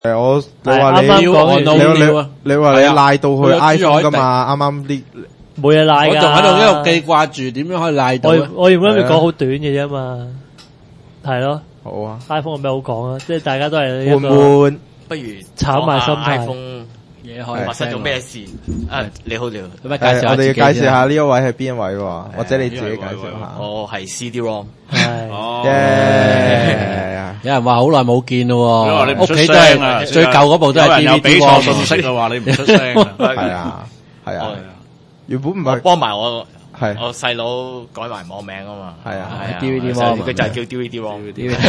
你話你賴到去 iPhone 噶嘛？啱啱啲冇嘢賴㗎。 我仲喺度一路記掛住點樣可以賴到。 我原本諗住講好短嘅啫嘛，係咯。 好啊 ，iPhone 有咩好講啊？即係大家都係悶悶， 不如炒賣心態。 iPhone 嘢可以發生咗咩事？你好， 我哋要介紹下呢一位係邊一位喎？或者你自己介紹下。 我係 CD-ROM。 有人話好耐冇見咯， 因為你唔出屋企都聲啊， 係最舊嗰部都係 DVD 俾錯信息啊，話你唔出聲啊。 係啊，原本唔係幫埋我。 係我細佬改埋網名啊嘛， 係啊 ，DVD 佢就係叫 DVD-ROM。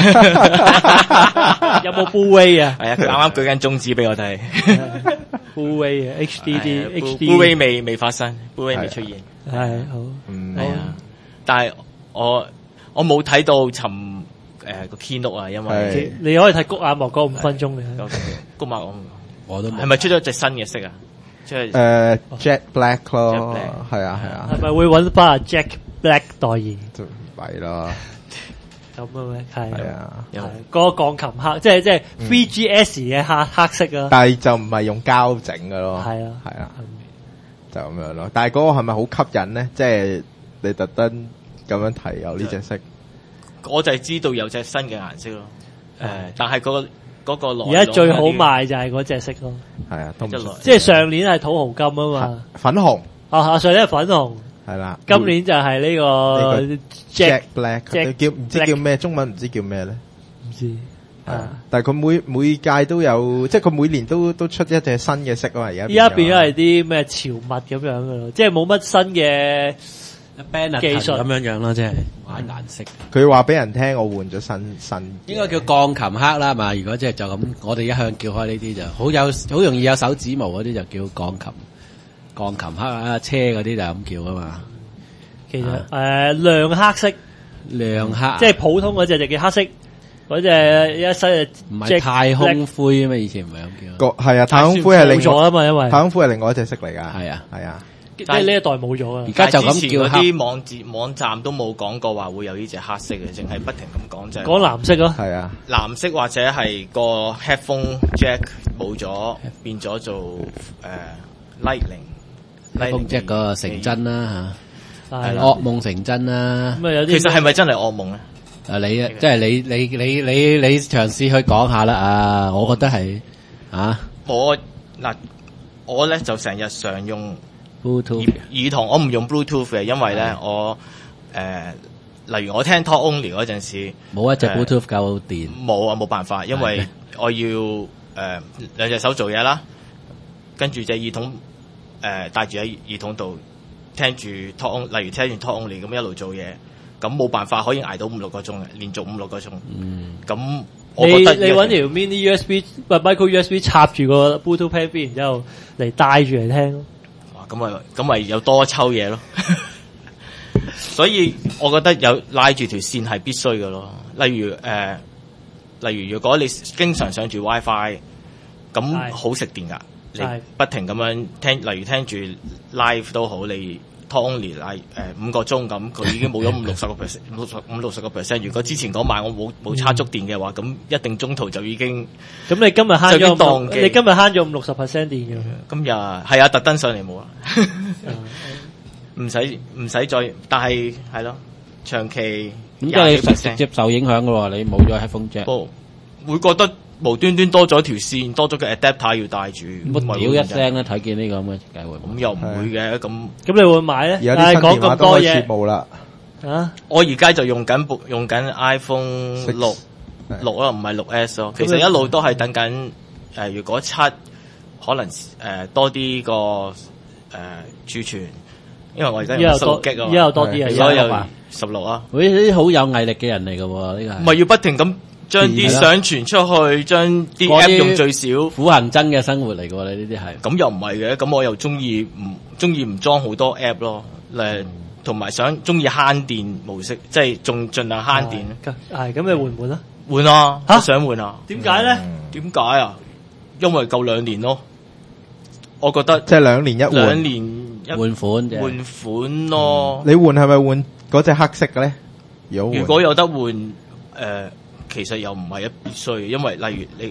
有冇 Blu-ray 啊？ 係啊，佢啱啱舉緊中指俾我睇。 Blu-ray 啊 ，HD，Blu-ray 未發生 ，Blu-ray 未出現。 係好， 係啊，但係我冇睇到尋個 keynote 啊，因為你可以睇谷眼幕嗰5分鐘嘅。 谷眼我都係咪出咗隻新嘅色啊？即係 Jack Black 咯，係啊， 係咪會揾翻阿 Jack Black 代言？ 就唔係咯， 咁嘅咩？係啊， 嗰個鋼琴黑，即係 3GS 嘅黑色啊！ 但係就唔係用膠整嘅咯， 係啊， 就咁樣咯。但係嗰個係咪好吸引咧？即係你特登咁樣提有呢隻色， 我就係知道有隻新嘅顏色咯。但係嗰個而家最好賣就係嗰隻色咯， 係啊， 即係上年係土豪金啊嘛， 粉紅上年係粉紅， 係啦， 今年就係呢個 Jack Black， 叫唔知叫咩，中文唔知叫咩咧， 唔知但係佢每屆都有，即係佢每年都出一隻新嘅色啊嘛，而家變咗係啲咩潮物咁樣嘅咯，即係冇乜新嘅。 技術咁樣啦，即係玩顏色。 佢話俾人聽，我換咗新， 應該叫鋼琴黑啦嘛。如果即係就咁，我哋一向叫開呢啲就好容易有手指毛嗰啲就叫鋼琴黑啊，車嗰啲就咁叫啊嘛。 其實亮黑色， 亮黑， 即係普通嗰隻就叫黑色，嗰隻一身唔係太空灰啊嘛，以前唔係咁叫。 係啊，太空灰係另咗啊嘛，因為太空灰係另外一隻色嚟㗎。 係啊。 即係呢一代冇咗啊！ 而家就咁叫嗰啲網站都冇講過話會有呢隻黑色嘅，淨係不停咁講啫。 講藍色咯， 係啊， 藍色或者係個 headphone jack 冇咗，變咗做Lightning jack 個成真啦嚇，噩夢成真啦。 咁有啲其實係咪真係噩夢咧？ 你即係你嘗試去講下啦啊！我覺得係我咧就成日常用。 Bluetooth 耳筒我唔用 Bluetooth 嘅，因為咧我例如我聽 Talk Only 嗰陣時， 冇一隻 Bluetooth 夠電， 冇辦法，因為我要兩隻手做嘢啦，跟住隻耳筒戴住喺耳筒度聽住 Talk Only，例如聽完 Talk Only 咁一路做嘢，咁冇辦法可以捱到5-6個鐘嘅，連續5-6個鐘。咁我覺得你揾條 mini USB micro USB 插住個 Bluetooth pen 邊，然之後嚟帶住嚟聽咯。 咁咪有多抽嘢咯，所以我覺得有拉住條線係必須嘅咯。例如如果你經常上住 WiFi，咁好食電㗎。你不停咁樣聽，例如聽住 live 都好，你 Talk Only 5個鐘咁，佢已經冇咗50-60%。如果之前嗰晚我冇叉足電嘅話，咁一定中途就已經。 咁你今日慳咗50-60% 電嘅。 今日係啊，特登上嚟冇啊，唔使再，但係係咯，長期咁即係你直接受影響嘅喎，你冇咗 headphone jack， 會覺得無端端多咗條線，多咗個 adapter 要帶住， 乜屌一聲咧，睇見呢個咁嘅計劃。 咁又唔會嘅，咁你會買咧？ 而家啲新電話都開始冇啦。 我而家就用緊 iPhone 6啦，唔係6S 咯。其實一路都係等緊如果7可能多啲個儲存，因為我而家用16 G 啊， 而家有多啲啊， 所以有16啊。 呢啲好有毅力嘅人嚟嘅喎，呢個唔係要不停咁將啲相傳出去，將啲 app 用最少， 苦行僧嘅生活嚟嘅喎，你呢啲係。 咁又唔係嘅，咁我又中意唔裝好多 app 咯，同埋中意慳電模式，即係仲盡量慳電。 係咁，你換唔換啊？ 換啊！我想換啊！ 點解咧？ 點解啊？因為夠2年咯。我覺得即係2年一換 ，2年一換款咯。 你換係咪換嗰隻黑色嘅咧？如果有得換，其實又唔係必須，因為例如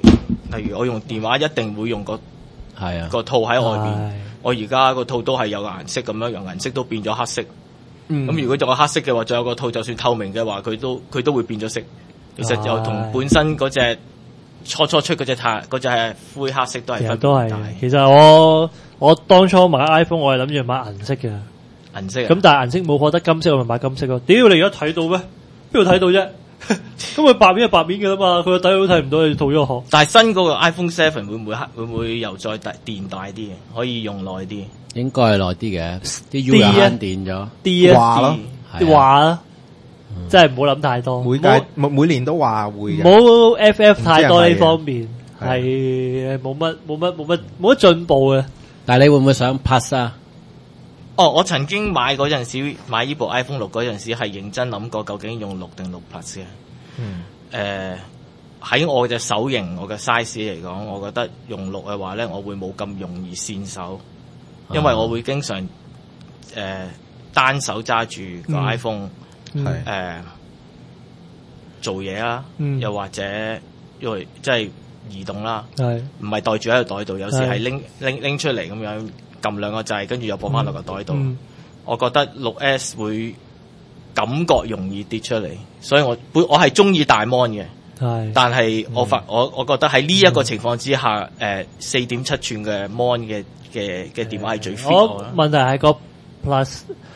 例如我用電話一定會用個係啊， 個套喺外邊。 係我而家個套都係有個顏色咁樣，由顏色都變咗黑色。 嗯咁如果有個黑色嘅話，仲有個套就算透明嘅話，佢都會變咗色。其實又同本身嗰隻初出嗰隻灰黑色都係其實都係分別大。。 其實我當初買 iPhone 我係諗住買銀色嘅， 銀色啊咁但係銀色冇貨得金色，我咪買金色咯。屌你而家睇到咩？邊度睇到啫？咁佢白面係白面嘅啦嘛，佢個底都睇唔到，你套咗殼。 但係新嗰個 iPhone 7會唔會又再電大啲嘅，可以用耐啲？ 應該係耐啲嘅，啲 U 又慳電咗。 啲話咯啲話啦，真係唔好諗太多。 每年都話會嘅， 冇 FF 太多呢方面， 係啊係冇乜進步嘅。 但係你會唔會想 Plus 啊？ 哦，我曾經買嗰陣時買呢部 iPhone 6嗰陣時係認真諗過究竟用6定6 Plus 嘅。 嗯， 喺我嘅手型我嘅 size 嚟講，我覺得用6嘅話咧，我會冇咁容易跣手，因為我會經常單手揸住個 iPhone 係做嘢啦， 嗯又或者因為即係移動啦， 係唔係袋住喺個袋度，有時係拎出嚟咁樣撳兩個掣，跟住又播翻落個袋度。 嗯我覺得6S 會感覺容易跌出嚟，所以我係中意大 mon 嘅， 係但係我覺得喺呢一個情況之下，4.7寸嘅 mon 嘅電話係最 fit 我啦。 問題係個 Plus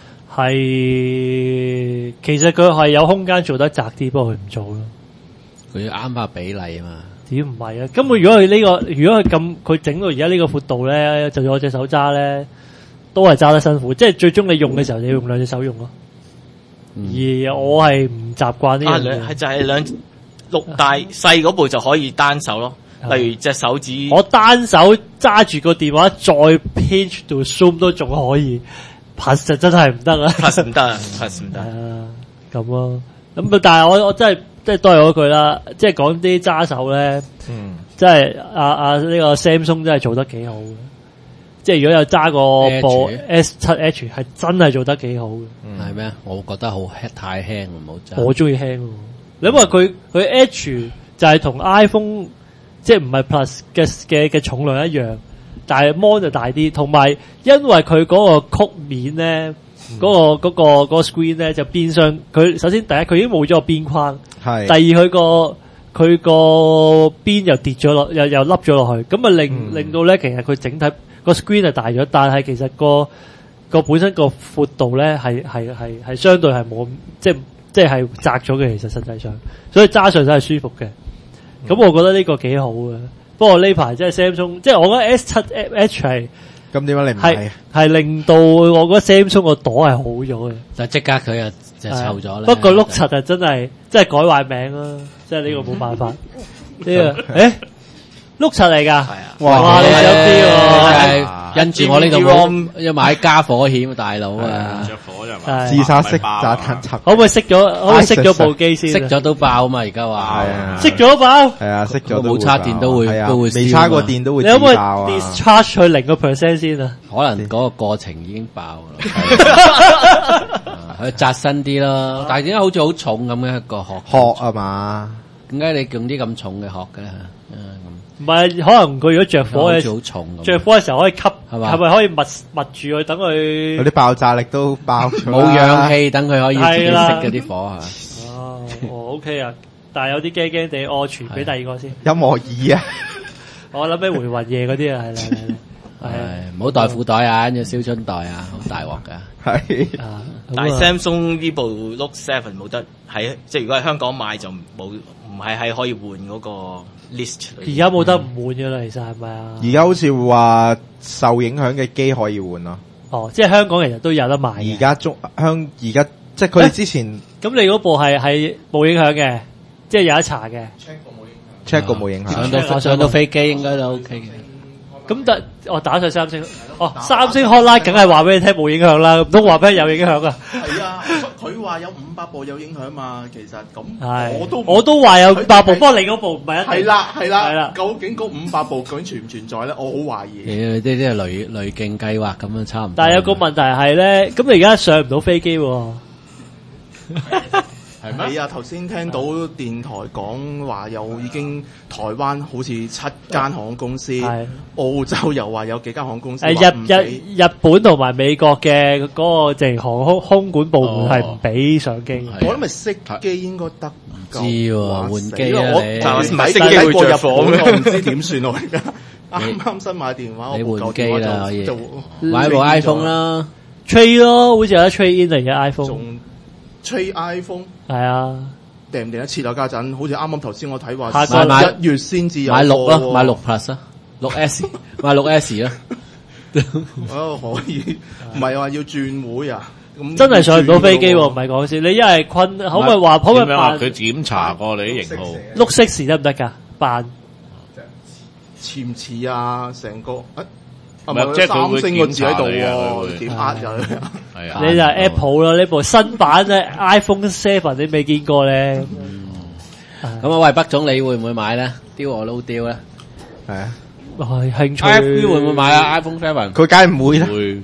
係其實佢係有空間做得窄啲，不過佢唔做咯。 佢要啱下比例啊嘛。 點唔係啊？根本如果佢咁佢整到而家呢個闊度咧，就算我隻手揸咧，都係揸得辛苦。即係最終你用嘅時候，你要用兩隻手用咯。而我係唔習慣呢樣嘢。 係就係6大細嗰部就可以單手咯，例如隻手指。 我單手揸住個電話再 pinch 到 zoom 都仲可以，Plus 就真係唔得啦。 Plus 唔得啊，Plus 唔得。 係啊，咁咯。咁但係我真係即係都係嗰句啦，即係講啲揸手咧，即係呢個 Samsung 真係做得幾好嘅。即係如果有揸過部 S7H 係真係做得幾好嘅。 係咩？我覺得好輕，太輕唔好揸。 我中意輕喎。你因為佢 H 就係同 iPhone 即係唔係 Plus 嘅重量一樣，但係 mon 就大啲，同埋因為佢嗰個曲面咧，嗰個 screen 咧就變相佢首先第一佢已經冇咗個邊框， 係第二佢個邊又跌咗落，又凹咗落去，咁啊令到咧其實佢整體個 screen 係大咗，但係其實個本身個闊度咧係相對係冇即係窄咗嘅，其實實際上，所以揸上手係舒服嘅。咁我覺得呢個幾好嘅。不過呢排即係 Samsung，即係我覺得 S7H 係咁點解你唔買啊？ 係令到我覺得 Samsung 個朵係好咗嘅。 就即刻佢就臭咗啦。 不過碌柒就真係改壞名啦，即係呢個冇辦法。呢個碌柒嚟㗎， 係啊！ 哇！你想啲喎？ 因住我呢度要買加火險，大佬啊！ 着火就嘛， 自殺式炸彈插， 可唔可以熄咗部機先？ 熄咗都爆嘛！而家話係啊， 熄咗爆。 係啊，熄咗冇插電都會未插過電都會你可唔可以自爆啊 discharge 去0% 先啊？ 可能嗰個過程已經爆啦。佢扎身啲咯，但係點解好似好重咁嘅一個殼？ 啊嘛？ 點解你用啲咁重嘅殼嘅？ 唔係，可能佢如果着火嘅， 好重咁。 着火嘅時候可以吸， 係嘛？ 係咪可以密住佢，等佢嗰啲爆炸力都爆咗啦。 冇氧氣，等佢可以自己熄嗰啲火係。 哦，OK 啊，但係有啲驚驚地，我傳俾第二個先。 音樂椅啊！ 我諗起回魂夜嗰啲啊，係啦， 係唔好帶褲袋啊，跟住燒春袋啊，好大鑊噶。 係啊， 但係 Samsung 呢部 Note 7冇得喺，即係如果喺香港買就唔係可以換嗰個 list。 而家冇得唔換噶啦，其實係咪啊？ 而家好似話受影響嘅機可以換咯。 哦，即係香港其實都有得賣。 而家即係佢哋之前咁你嗰部係冇影響嘅，即係有得查嘅。 check 過冇影響。 上到飛機應該都 OK 嘅。 咁我打上三星，三星 hotline 梗係話俾你聽冇影響啦，唔通話俾你有影響啊？ 係啊，佢話有500部有影響嘛，其實咁我都話有500部，不過你嗰部唔係一定。 係啦，究竟嗰500部究竟存唔存在咧？我好懷疑。 呢啲係濾鏡計劃咁樣差唔多。 但係有個問題係咧，咁你而家上唔到飛機喎。 係咩？ 係啊，頭先聽到電台講話有已經台灣好似7間航空公司， 係澳洲又話有幾間航空公司誒話唔俾日本同埋美國嘅嗰個淨航空管部門係唔俾上機嘅。 我諗咪熄機應該得，唔知喎換機啊我你唔係熄機會着火咩我唔知點算我而家啱啱新買電話， 你我部舊換機電話啦可以就買部 iPhone 啦， trade 咯，好似有得 trade in 嚟嘅 iPhone。 仲吹 iPhone 係啊， 訂唔訂得切啊？家陣好似啱啱頭先我睇話下個買 1月先至有買6啦， 貨喎買6 Plus 啦，6S 買6S 啦。 可以，唔係話要轉會啊？咁真係上唔到飛機喎， 要轉唔係講笑。你一係困，可唔可以話可唔可以點樣啊？ 辦佢檢查過你啲型號， 碌色時得唔得㗎？辦似唔似啊？成個唔係即係佢會三星個字喺度檢查你啊佢喎， 會點呃人？ 係啊， 你就係 Apple 啦，呢部新版嘅 iPhone 7你未見過咧。 咁啊，喂，北總你會唔會買咧？deal or no deal 咧係啊， 係興趣。 ？iPhone 會唔會買啊？iPhone 7 佢梗係唔會啦。 會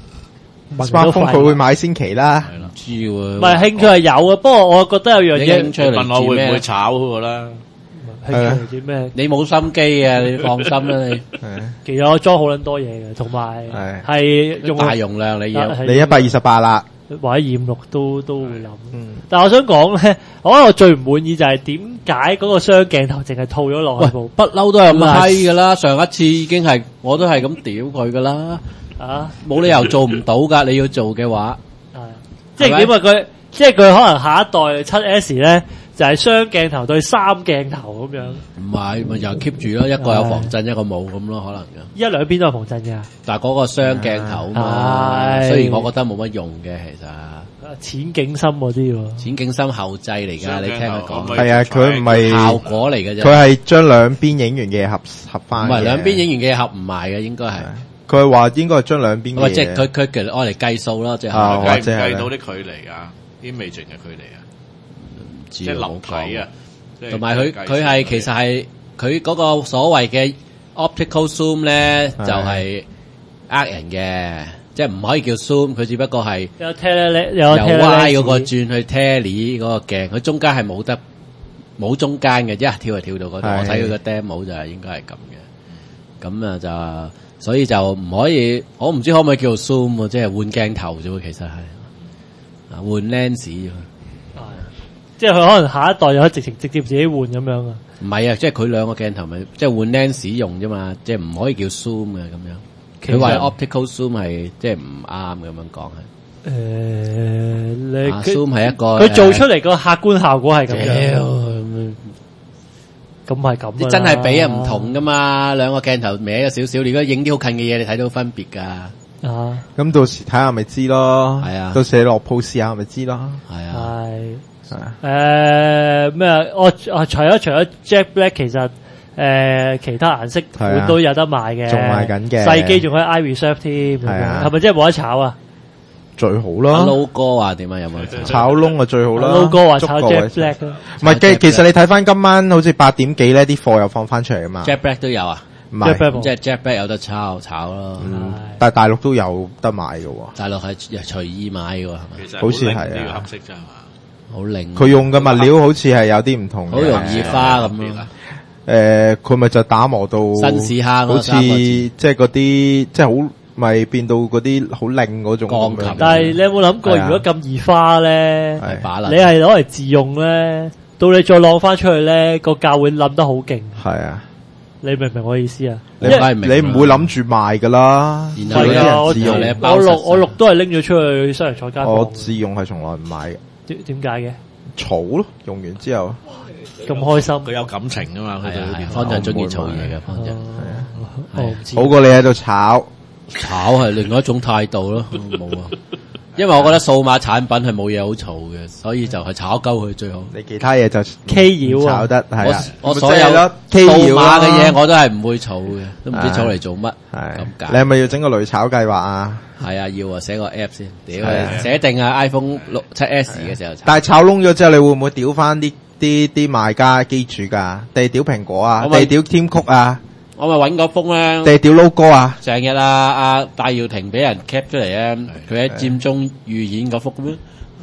smartphone 佢會買先期啦。 係啦。 知喎， 唔係興趣係有嘅，不過我覺得有樣嘢你興趣嚟問我會唔自咩會炒嗰個啦？ 興趣嚟自咩？ 你冇心機嘅，你放心啦，你係啊其實我裝好撚多嘢嘅，同埋係用大容量你要。 係你128啦。 或者256都會諗。 嗯， 但係我想講咧，我覺得我最唔滿意就係點解嗰個雙鏡頭淨係套咗落去部不嬲都係咁閪噶啦，上一次已經係我都係咁屌佢噶啦， 啊？ 冇理由做唔到噶，你要做嘅話， 係即係點啊？佢即係佢可能下一代7S 咧，就係雙鏡頭對3鏡頭咁樣， 唔係咪又 keep 住咯，一個有防震，一個冇咁咯，可能嘅。 一兩邊都係防震嘅， 但係嗰個雙鏡頭啊嘛， 係雖然我覺得冇乜用嘅，其實淺景深嗰啲喎。 淺景深後製嚟㗎，你聽佢講係啊，佢唔係效果嚟嘅啫， 佢係將兩邊影完嘅合翻。 唔係兩邊影完嘅合唔埋嘅，應該係。 佢係話應該係將兩邊嘅。 喂，即係佢其實愛嚟計數咯，即係啊計唔或者係計到啲距離啊？啲微靜嘅距離啊？ 即即係立體啊！ 同埋佢係其實係佢嗰個所謂嘅 optical zoom 咧，就係呃人嘅，即係唔可以叫 zoom，佢只不過係有 tele 有由 tele Y 嗰個轉去 tele 嗰個鏡，佢中間係冇中間嘅，一跳就跳到嗰度。 係我睇佢個 demo 就係應該係咁嘅，咁啊就所以就唔可以，我唔知可唔可以叫做 zoom 喎，即係換鏡頭啫喎，其實係啊換 lens 啫。 即係佢可能下一代又可以直接自己換咁樣啊？ 唔係啊，即係佢兩個鏡頭咪即係換 lens 用啫嘛，即係唔可以叫 zoom 嘅咁樣。 其實佢話 optical zoom 係即係唔啱咁樣講係。 你 zoom 係一個佢做出嚟個客觀效果係咁樣， 屌咁係咁你真係比啊唔同噶嘛，兩個鏡頭歪咗少少，你如果影啲好近嘅嘢，你睇到分別㗎。 啊！ 咁到時睇下咪知咯。 係啊到時你落鋪試下咪知咯。 係啊， 係。 係啊。 咩啊？我除咗 Jet Black，其實其他顏色款都有得賣嘅， 仲賣緊嘅細機仲可以 I Reserve 添， 係啊係咪真係冇得炒啊？ 最好阿咯。 Low 哥話點啊？有冇炒窿啊最好啦。 老哥話炒捉個位 Jet Black 啊， 唔係嘅，其實你睇翻今晚好似8點幾咧，啲貨又放翻出嚟噶嘛。 Jet Black 都有啊？ 唔係 Jet Black 冇即係 Jet Black 有得炒咯。 但係大陸都有得買嘅喎。 大陸係隨意買嘅喎，係咪？ 其實好似係啊好靚呢個黑色啫係嘛？ 好靈。 佢用嘅物料好似係有啲唔同嘅， 好容易花咁咯。 佢咪就打磨到新市坑咯好似三個字即係嗰啲即係好咪變到嗰啲好靚嗰種鋼琴咁樣但係你有冇諗過， 係啊如果咁易花咧， 係把啦你係攞嚟自用咧，到你再晾翻出去咧，個價會冧得好勁。 係啊， 你明唔明我意思啊？ 你梗係明啦你唔會諗住賣噶啦， 然後如果啲係啊，我人自用你包實我錄都係拎咗出去商人菜間我房。 自用係從來唔買嘅， 點解嘅？ 嘈咯，用完之後咁開心？ 佢有感情噶嘛？佢係啊， 對呢邊方丈中意嘈嘢嘅方丈。 我唔知。 好過你喺度炒， 炒係另外一種態度咯，冇啊。因為我覺得數碼產品係冇嘢好嘈嘅，所以就係炒鳩佢最好。 你其他嘢就 K 擾啊炒得係啊， 我所有數 K 數碼嘅嘢我我都係唔會儲嘅，都唔知儲嚟做乜。 係咁你解係咪要整個雷炒計劃啊？ 係啊，要啊，寫個 app 先，屌係啊寫定啊 iPhone 7S 嘅時候炒。 但係炒窿咗之後，你會唔會屌翻啲賣家機主㗎？定係屌蘋果啊？ 我咪定係屌添曲啊？ 我咪揾個封咧。 定係屌 logo 啊？ 成日啊戴耀廷俾人 cap 出嚟咧，佢喺佔中預演嗰幅咁樣，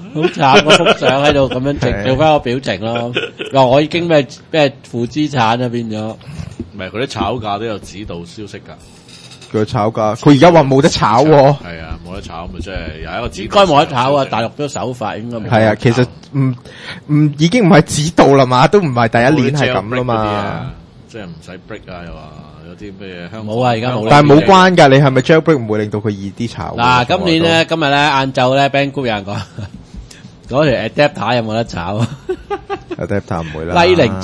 好慘嗰幅相喺度咁樣整，做翻個表情咯。話我已經咩負資產啊變咗。 唔係佢啲炒價都有指導消息㗎。 佢炒價，佢而家話冇得炒喎。 係啊，冇得炒咪即係有一個指導。 應該冇得炒啊！大陸都手法應該冇。 係啊，其實唔已經唔係指導啦嘛，都唔係第一年係咁啦嘛。 即係唔使 break 啊，又話有啲咩香港冇啊，而家冇。 但係冇關㗎，你係咪 jailbreak 唔會令到佢易啲炒？ 嗱，今日咧晏晝咧 Band Group 有人講嗰條 adapter 有冇得炒 ？adapter 唔會啦。 Lightning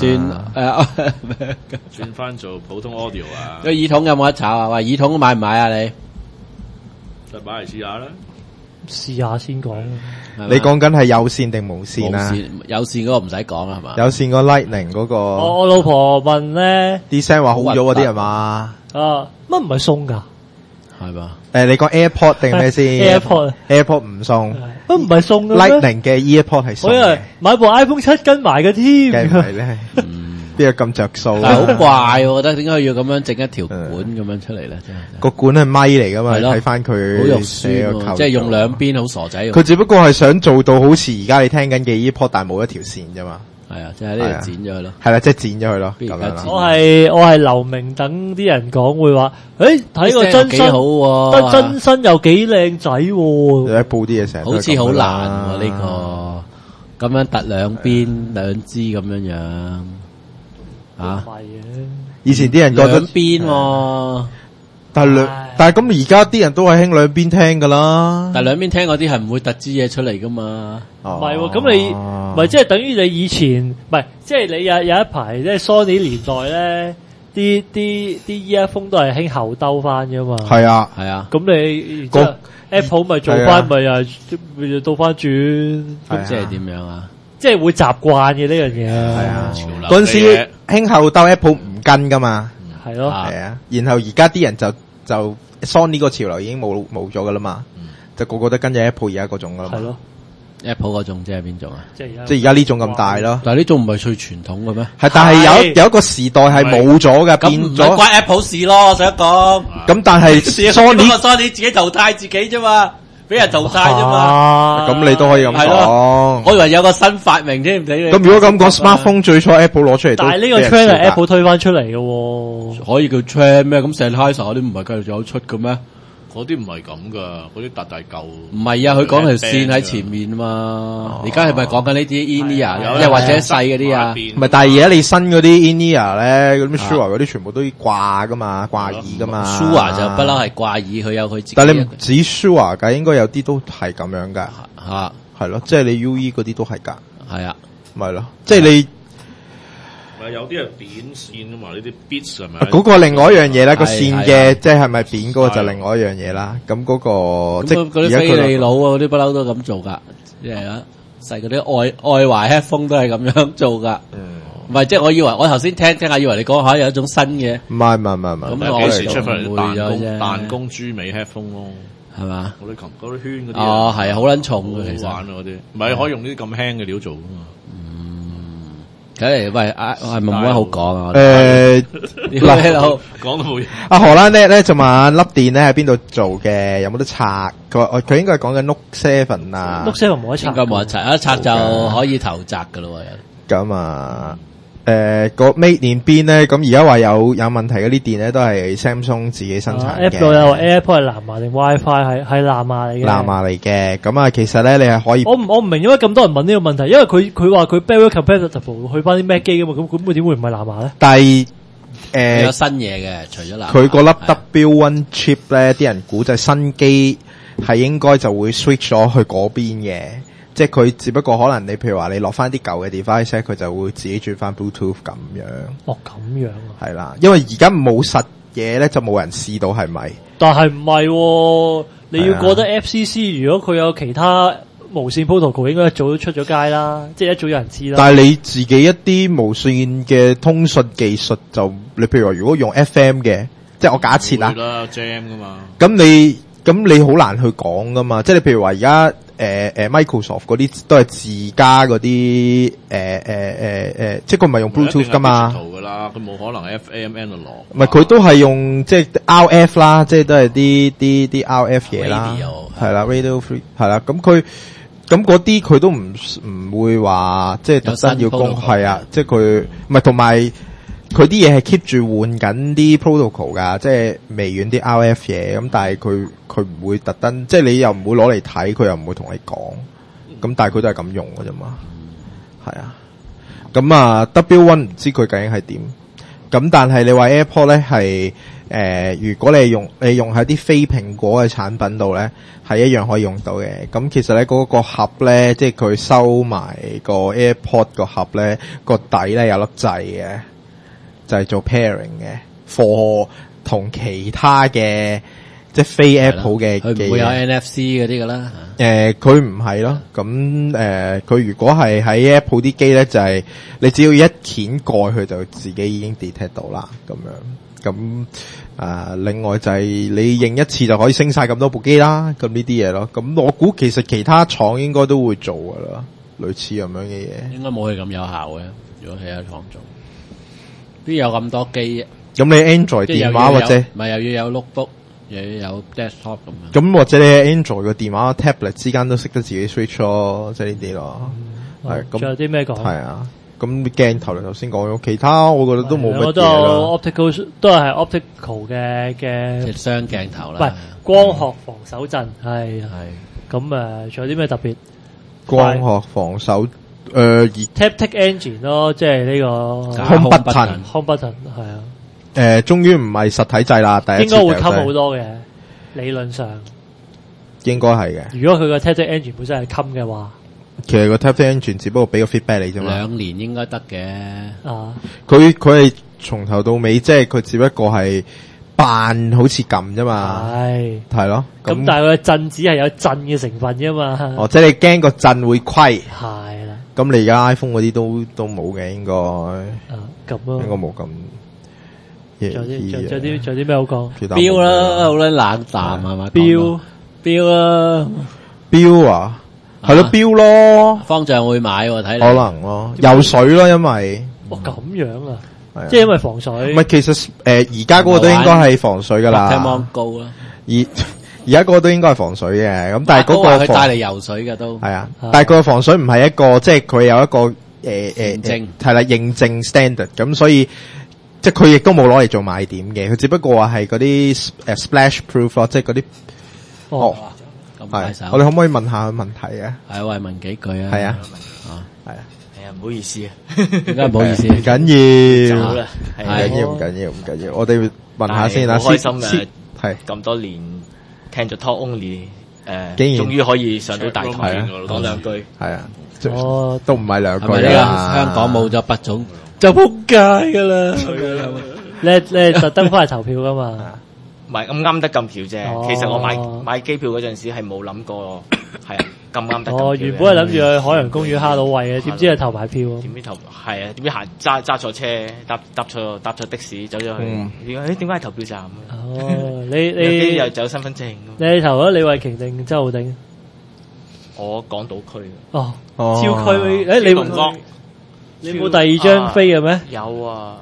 轉翻做普通 audio 啊。 個耳筒有冇得炒啊？喂，耳筒買唔買啊你？ 就買嚟試下啦。 試下先講。 你講緊係有線定無線啊？ 有線嗰個唔使講啦，係嘛？ 有線個 Lightning 嗰個。 我老婆問咧， 啲聲話好咗嗰啲係嘛？ 乜唔係送㗎？ 係嘛？ 你講 AirPod 定咩先 ？AirPod 唔送。 乜唔係送嘅咩 ？Lightning 嘅 EarPod 係送嘅。 我以為買部 iPhone 7跟埋嘅添。 梗係唔係咧？邊有咁着數？ 但係好怪，我覺得點解要咁樣整一條管咁樣出嚟咧？真係個管係咪嚟噶嘛？ 係咯睇翻佢好肉酸喎，即係用兩邊好傻仔。 佢只不過係想做到好似而家你聽緊嘅 EarPod，但係冇一條線啫嘛。 係啊，即係呢度剪咗佢咯。 係啦，即係剪咗佢咯。咁樣啦。 我係留名等啲人講會話，睇個真身好喎， 得真身又幾靚仔喎。 有一部啲嘢成日好似好難喎呢個，咁樣突兩邊兩支咁樣樣。啊， 以前啲人覺得兩邊， 但係咁而家啲人都係興兩邊聽噶啦。 但係兩邊聽嗰啲係唔會突支嘢出嚟噶嘛。 唔係喎，咁你唔係即係等於你以前唔係，即係你有一排即係 Sony 年代咧，啲 earphone 都係興後兜翻噶嘛。 係啊， 係啊。 咁你Apple 咪做翻咪又倒翻轉， 咁即係點樣啊？ 即係會習慣嘅呢樣嘢。 係啊，嗰陣時興後兜 Apple 唔跟噶嘛。 係咯， 係啊。然後而家啲人就 Sony 個潮流已經冇咗噶啦嘛，就個個都跟住 Apple 而家嗰種噶啦嘛。 係咯 ，Apple 嗰種即係邊種啊？ 即係而家呢種咁大咯。 但係呢種唔係最傳統嘅咩？ 係，但係有一個時代係冇咗嘅，變咗。 咁唔關 Apple 事咯，我想講。 咁但係 Sony 自己淘汰自己啫嘛。俾人淘汰啫嘛， 咁你都可以咁講。 我以為有個新發明添，唔俾你。 咁如果咁講 ，smartphone 最初 Apple 攞出嚟， 但係呢個 trend 係 Apple 推翻出嚟嘅喎。 可以叫 trend 咩？咁 Sennheiser 嗰啲唔係繼續有出嘅咩？ 嗰啲唔係咁噶，嗰啲大舊。 唔係啊，佢講條線喺前面嘛。而家係咪講緊呢啲 in-ear，即係或者細嗰啲啊？ 唔係，但係而家你新嗰啲 in-ear 咧，嗰啲 Shure 嗰啲全部都要掛噶嘛，掛耳噶嘛。 Shure 就不嬲係掛耳，佢有佢自己。 但係你唔止 Shure 㗎，應該有啲都係咁樣㗎。 嚇， 係咯，即係你 UE 嗰啲都係㗎。 係啊， 咪咯，即係你。 有啲係扁線啊嘛，呢啲 bits 係咪？ 嗰個另外一樣嘢啦，個線嘅即係咪扁嗰個就另外一樣嘢啦。咁嗰個即係嗰啲飛利佬啊，嗰啲不嬲都咁做噶，即係啊，細嗰啲愛華 headphone 都係咁樣做噶。唔係，即係我以為我頭先聽下，以為你講下有一種新嘅。 唔係。 咁幾時出翻嚟彈弓豬尾 headphone 咯？係嘛？嗰啲圈嗰啲。 哦，係啊，好撚重嘅，其實。 好玩嗰啲，唔係可以用呢啲咁輕嘅料做噶嘛？ 睇嚟，喂，係咪冇乜好講啊？ 嗱， 講到冇嘢。 阿荷蘭咧就問粒電咧喺邊度做嘅，有冇得拆？佢話佢應該係講緊 Note 7啊。 Note 7冇得拆， 應該冇得拆，一拆就可以投擲噶咯喎。 咁啊，個 Mate in 邊咧？咁而家話有問題嗰啲電咧，都係 Samsung 自己生產嘅。 Apple 有 AirPod 係藍牙定 WiFi 係藍牙嚟嘅。 藍牙嚟嘅，咁啊，其實咧你係可以。 我唔明點解咁多人問呢個問題，因為佢話佢 very compatible 去翻啲 Mac 機噶嘛，咁佢點會唔係藍牙咧？ 但係有新嘢嘅，除咗藍牙。 佢個粒 W1 chip 咧，啲人估就係新機係應該就會 switch 咗去嗰邊嘅。即係佢只不過可能你譬如話你落翻啲舊嘅 device 佢就會自己轉翻 Bluetooth 咁樣。 哦，咁樣啊。 係啦，因為而家冇實嘢咧，就冇人試到係咪？ 但係唔係，你要覺得 FCC 如果佢有其他無線 protocol 應該一早都出咗街啦，即係一早有人知啦。但係你自己一啲無線嘅通訊技術就，你譬如話如果用 FM 嘅，即係我假設啦 ，Jam 噶嘛。 咁你好難去講噶嘛，即係你譬如話而家Microsoft 嗰啲都係自家嗰啲即係佢唔係用 Bluetooth 噶嘛。 噶啦，佢冇可能 FM analog。 唔係佢都係用即係 RF 啦，即係都係啲 RF 嘢啦，係啦 Radio Free 係啦，咁佢咁嗰啲佢都唔會話即係特登要供，係啊，即係佢唔係同埋佢啲嘢係 keep 住換緊啲 protocol 噶，即係微軟啲 RF 嘢，咁但係佢唔會特登，即係你又唔會攞嚟睇，佢又唔會同你講，咁但係佢都係咁用㗎啫嘛，係啊，咁啊 W1 唔知佢究竟係點，咁但係你話 AirPod 咧係。如果你用喺啲非蘋果嘅產品度咧，係一樣可以用到嘅。咁其實咧嗰個盒咧，即係佢收埋個 AirPod 個盒咧，個底咧有粒掣嘅，就係做 pairing 嘅 ，for 同其他嘅即係非 Apple 嘅佢唔會有 NFC 嗰啲噶啦。 佢唔係咯。咁佢如果係喺 Apple 啲機咧，就係你只要一掀蓋，佢就自己已經 detect 到啦。咁樣咁。另外就係你認一次就可以升晒咁多部機啦，咁呢啲嘢咯。咁我估其實其他廠應該都會做噶啦，類似咁樣嘅嘢。應該冇佢咁有效嘅，如果其他廠做，邊有咁多機？咁你 Android 電話或者唔係又要有 notebook，又要有 desktop 咁樣。咁或者你 Android 個電話 tablet 之間都識得自己 switch 咯，即係呢啲咯。係咁。仲有啲咩講？係啊。咁鏡頭你頭先講咗，其他我覺得都冇乜嘢啦。我都 optical 都係 optical 嘅雙鏡頭啦。唔係光學防手震係。咁仲有啲咩特別？光學防手Taptic Engine 咯，即係呢個 Home Button 係啊。終於唔係實體掣啦，第一次應該會襟好多嘅，理論上應該係嘅。如果佢個 Taptic Engine 本身係襟嘅話。其實個 Taptic Engine 只不過俾個 feedback 你啫嘛，2年應該得嘅。佢係從頭到尾，即係佢只不過係扮好似撳啫嘛，係咯。咁但係佢震只係有震嘅成分啫嘛。哦，即係你驚個震會虧，係啦。咁你而家 iPhone 嗰啲都冇嘅，應該。咁咯，應該冇咁。仲有啲咩好講？錶啦，好撚冷淡係嘛？錶啦，錶啊！係咯，錶咯，方丈會買喎，睇嚟可能咯，游水咯，因為咁樣啊，即係因為防水。唔係，其實而家嗰個都應該係防水噶啦。聽望高啦，而家嗰個都應該係防水嘅，咁但係嗰個佢帶嚟游水嘅都係啊，但係佢個防水唔係一個，即係佢有一個認證係啦，認證 standard， 咁所以即係佢亦都冇攞嚟做賣點嘅，佢只不過話係嗰啲splash proof 咯，即係嗰啲係，我哋可唔可以問下佢問題啊？係，我係問幾句啊。係啊，係啊，係啊，唔好意思啊，點解唔好意思？唔緊要，唔緊要，我哋問下先啦。好開心係咁多年聽咗 Talk Only，竟然終於可以上到大台講兩句。係啊，都唔係兩句啦。香港冇咗北總就仆街噶啦。你特登翻嚟投票噶嘛？唔係咁啱得咁橋啫，其實我買機票嗰陣時係冇諗過，係啊咁啱得咁橋。原本係諗住去海洋公園哈囉喂嘅，點知係投埋票。點知投係啊？點知行揸錯車，搭錯的士走咗去。點解係投票站？哦，你又走身份證。你投咗李慧瓊定周浩鼎？我港島區。哦，超區你冇第二張飛嘅咩？有啊，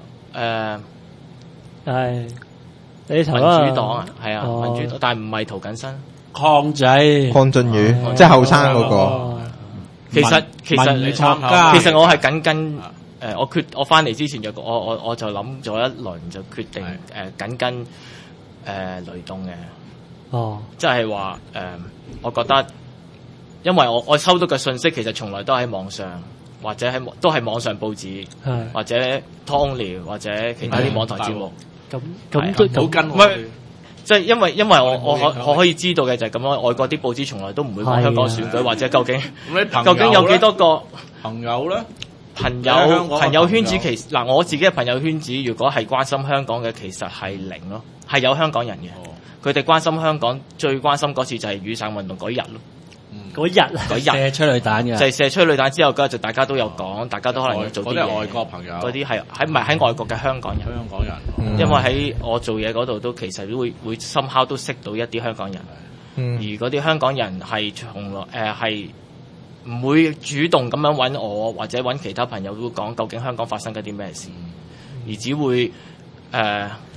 係。你投民主黨啊，係啊，民主黨，但係唔係涂謹申，鄺俊宇，即係後生嗰個。其實我係緊跟我翻嚟之前就我就諗咗一輪就決定緊跟雷動嘅。哦，即係話我覺得，因為我收到嘅信息其實從來都喺網上，或者都係網上報紙，或者 Talk Only 或者其他啲網台節目。咁都好跟，唔係即係因為我可以知道嘅就係咁樣，外國啲報紙從來都唔會講香港選舉或者究竟有幾多個朋友咧？朋友圈子其實嗱，我自己嘅朋友圈子，如果係關心香港嘅，其實係零咯，係有香港人嘅，佢哋關心香港最關心嗰次就係雨傘運動嗰日咯。嗰日射催淚彈嘅，就係射催淚彈之後嗰日就大家都有講，大家都可能要做啲嘢。嗰啲外國朋友，嗰啲係唔係喺外國嘅香港人？香港人，因為喺我做嘢嗰度都其實都會深刻都識到一啲香港人，而嗰啲香港人係從來係唔會主動咁樣揾我或者揾其他朋友都講究竟香港發生緊啲咩事，而只會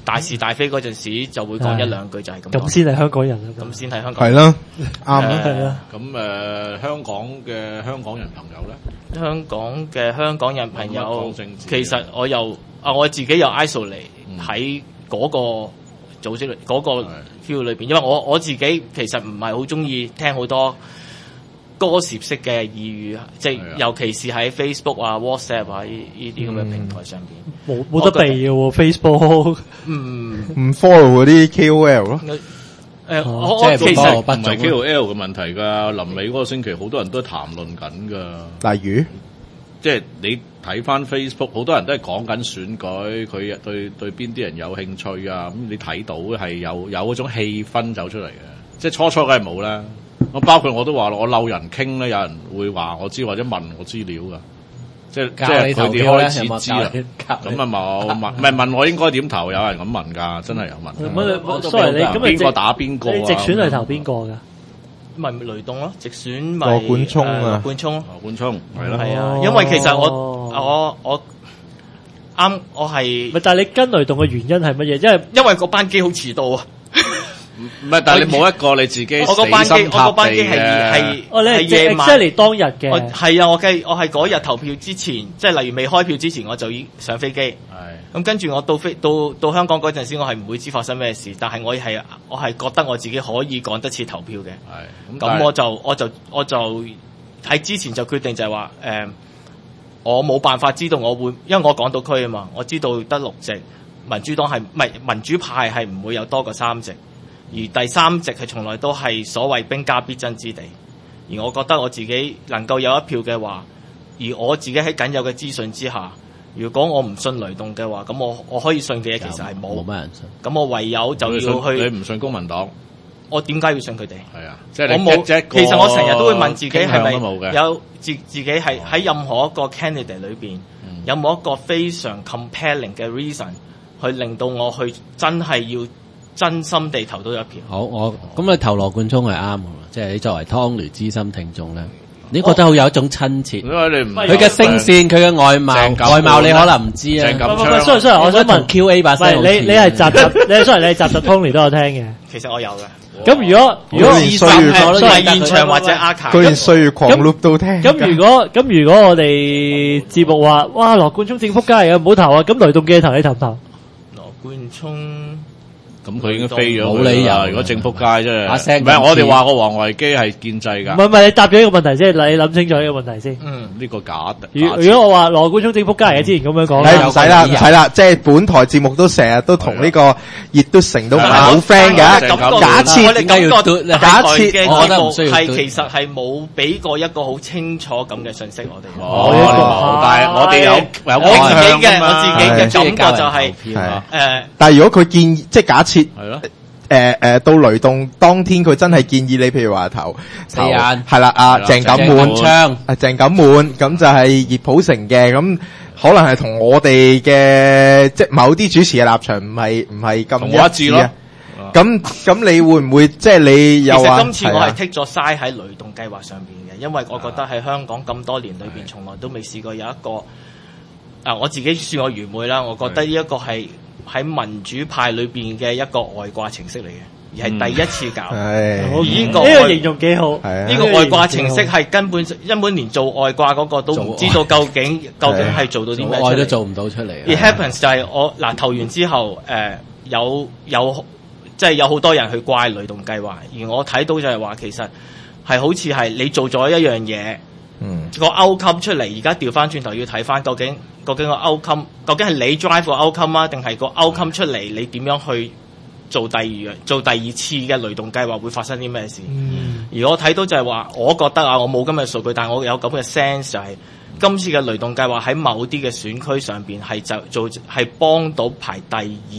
大是大非嗰陣時就會講一兩句就係咁。 咁先係香港人啊！ 咁先係香港人。 係啦，啱啦， 係啦。 咁香港嘅香港人朋友咧？ 香港嘅香港人朋友，其實我自己又 isolate 喺嗰個組織嗰個 feel 裏邊，因為我自己其實唔係好中意聽好多歌涉式嘅耳語，即係尤其是喺 Facebook 啊、WhatsApp 啊呢啲咁嘅平台上邊， 冇得避嘅喎 Facebook， 唔 follow 嗰啲 KOL 咯。 我其實唔係 KOL 嘅問題㗎，臨尾嗰個星期好多人都談論緊㗎。 例如， 即係你睇翻 Facebook，好多人都係講緊選舉，佢對邊啲人有興趣啊？咁你睇到係有嗰種氣氛走出嚟嘅。即係初梗係冇啦。我包括我都話我嬲人傾咧，有人會話我知或者問我資料㗎。即係佢哋開始知啦。咁啊冇問，唔係問我應該點投，有人咁問㗎，真係有問。 sorry 你咁邊個打邊個啊？ 你直選係投邊個㗎？ 咪雷動咯，直選咪羅冠聰啊， 羅冠聰係咯， 係啊，因為其實我啱我係， 咪但係你跟雷動嘅原因係乜嘢？因為個班機好遲到啊。 唔係，但係你冇一個你自己我個班機係夜晚嚟當日嘅。 係啊，我係嗰日投票之前，即係例如未開票之前，我就已經上飛機。係。咁跟住我到香港嗰陣時，我係唔會知發生咩事，但係我係覺得我自己可以趕得切投票嘅。係。咁我就喺之前就決定就係話我冇辦法知道我會，因為我港島區啊嘛，我知道得6席，民主黨係唔係民主派係唔會有多過3席。而第3席係從來都係所謂兵家必爭之地，而我覺得我自己能夠有一票嘅話，而我自己喺僅有嘅資訊之下，如果我唔信雷動嘅話，咁我可以信嘅嘢其實係冇乜人信。 咁我唯有就要去。 你唔信公民黨？ 我點解要信佢哋？係啊， 即係我冇。其實我成日都會問自己係咪有自己係喺任何一個 candidate 裏邊有冇一個非常 compelling 嘅 reason 去令到我去真係要真心地投到一票。 好，咁你投羅冠聰係啱嘅，即係你作為湯雷資深聽眾咧，你覺得好有一種親切。因為你唔佢嘅聲線，佢嘅外貌你可能唔知啊。 sorry，我想問 QA 把聲。 你係集，你係集湯雷都有聽嘅。 其實我有嘅。 咁如果現場或者 archive， 佢連歲月狂 loop 都聽。 咁如果我哋節目話，哇羅冠聰正仆街嚟嘅，唔好投啊！咁雷動嘅投你投唔投？ 羅冠聰。 咁佢已經飛咗， 冇理由。 如果正仆街啫，唔係我哋話個黃維基係建制㗎。 唔係，你答咗呢個問題先，你諗清楚呢個問題先。 呢個假。 如果我話羅冠聰正仆街嚟嘅，之前咁樣講， 唔使啦，即係本台節目都成日都同呢個葉都成都唔係好 friend 嘅。假設我哋感覺假設， 我覺得唔需要。係其實係冇俾過一個好清楚咁嘅信息我哋。 但係我哋有我自己嘅感覺就係但係如果佢建議，即係假設。 係咯， 到雷動當天佢真係建議你，譬如話投係啦，鄭錦滿，鄭錦滿咁就係葉普成嘅，咁可能係同我哋嘅即係某啲主持嘅立場唔係咁一致咯。咁你會唔會即係你又話？其實今次我係剔咗嘥喺雷動計劃上邊嘅，因為我覺得喺香港咁多年裏邊，從來都未試過有一個我自己算我愚昧啦，我覺得呢一個係喺民主派裏邊嘅一個外掛程式嚟嘅，而係第一次搞。呢個形容幾好。 呢個外掛程式係根本連做外掛嗰個都唔知道究竟係做到啲咩出嚟。 外都做唔到出嚟。 It happens 就係我投完之後，有即係有好多人去怪雷動計劃，而我睇到就係話其實係好似係你做咗一樣嘢。個 outcome 出嚟，而家調翻轉頭要睇翻究竟個 outcome 究竟係你 drive 個 outcome 啊，定係個 outcome 出嚟你點樣去做第二次嘅雷動計劃會發生啲咩事？而我睇到就係話，我覺得我冇咁嘅數據，但係我有咁嘅 sense 就係今次嘅雷動計劃喺某啲嘅選區上邊係幫到排第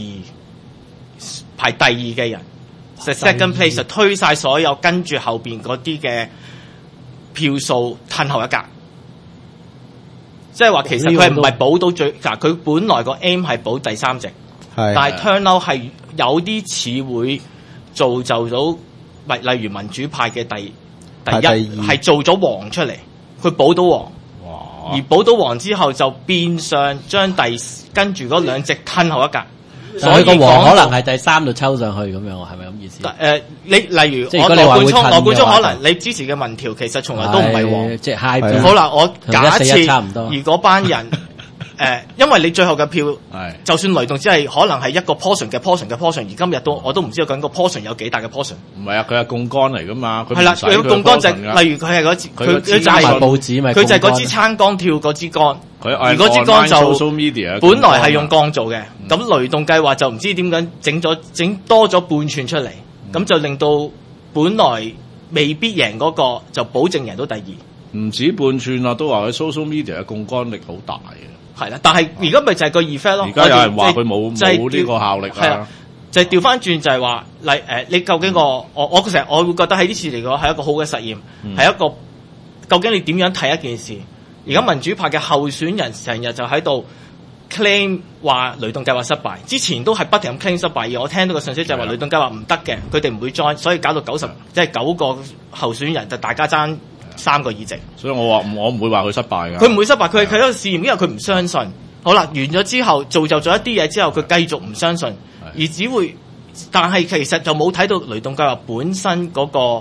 二嘅人 ，second place 推晒所有跟住後邊嗰啲嘅票數褪後一格，即係話其實佢唔係保到佢本來個 aim 係保第3席，但係 turnout 係有啲似會造就到，例如民主派嘅第一係做咗王出嚟，佢保到王，而保到王之後就變相將跟住嗰2席褪後一格， 所以個王可能係第3度抽上去咁樣，係咪咁意思？ 你例如即係我如果你話會褪嘅話羅冠聰可能你支持嘅民調其實從來都唔係王。 即係 high 啲。 好啦，我假設差唔多。 如果班人因為你最後嘅票，就算雷動只係可能係一個 portion 嘅 portion 嘅 portion， 而今日我都唔知道究竟個 portion 有幾大嘅 portion。 唔係啊，佢係槓桿嚟噶嘛， 係啦，佢槓桿就例如佢係嗰支，佢就係報紙咪， 佢就係嗰支撐桿跳嗰支桿，而嗰支桿就本來係用鋼做嘅，咁雷動計劃就唔知點解整多咗半寸出嚟，咁就令到本來未必贏嗰個就保證贏到第二。 唔止半寸啊，都話佢 social media 嘅槓桿力好大嘅。 係啦，但係而家咪就係個 effect 咯。 而家有人話佢冇呢個效力啊。就係調翻轉就係話，你究竟我成日我會覺得喺呢次嚟講係一個好嘅實驗，係一個究竟你點樣睇一件事？而家民主派嘅候選人成日就喺度 claim 話雷動計劃失敗，之前都係不停咁 claim 失敗，而我聽到嘅信息就係話雷動計劃唔得嘅，佢哋唔會 join，所以搞到即係9個候選人就大家爭3個議席。 所以我唔會話佢失敗㗎。 佢唔會失敗，佢係喺度試驗，因為佢唔相信。好啦，完咗之後造就咗一啲嘢之後，佢繼續唔相信，而只會，但係其實就冇睇到雷動計劃本身嗰個